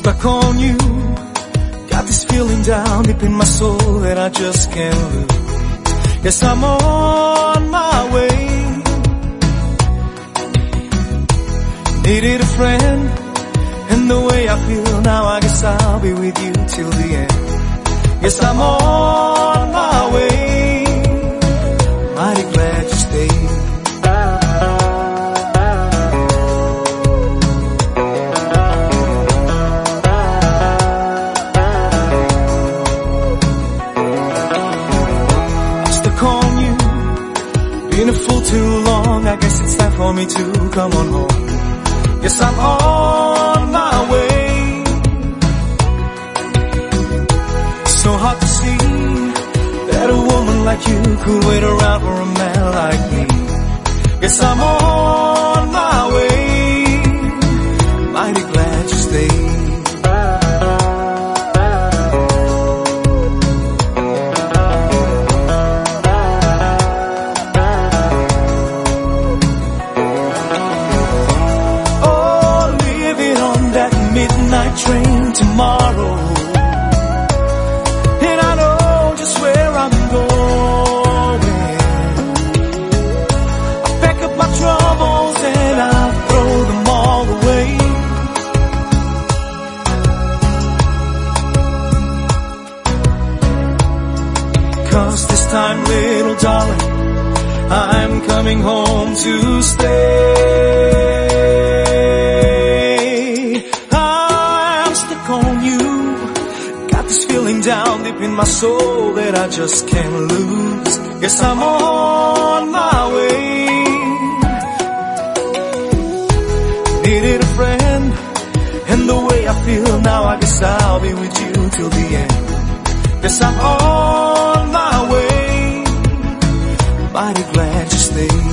stuck on you. Got this feeling down deep in my soul that I just can't lose. Yes, I'm on my way. Needed a friend, and the way I feel now, I guess I'll be with you till the end. Yes, I'm on my way. Mighty glad you stayed. Been a fool too long, I guess it's time for me to come on home. Yes, I'm on my way. So hard to see that a woman like you could wait around for a man like me. Yes, I'm on my way. Mighty glad you stayed. Train tomorrow, and I know just where I'm going. I pack up my troubles and I'll throw them all away. Cause this time, little darling, I'm coming home to stay. On you, got this feeling down deep in my soul that I just can't lose. Yes, I'm on my way. Needed a friend, and the way I feel now, I guess I'll be with you till the end. Yes, I'm on my way. Mighty glad you stayed.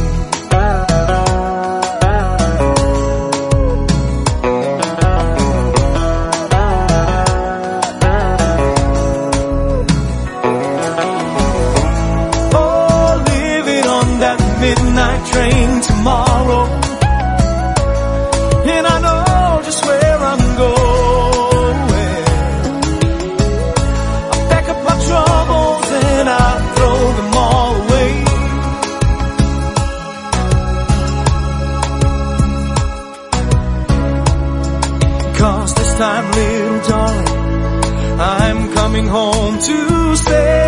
Midnight train tomorrow, and I know just where I'm going. I pack up my troubles and I throw them all away. Cause this time, little darling, I'm coming home to stay.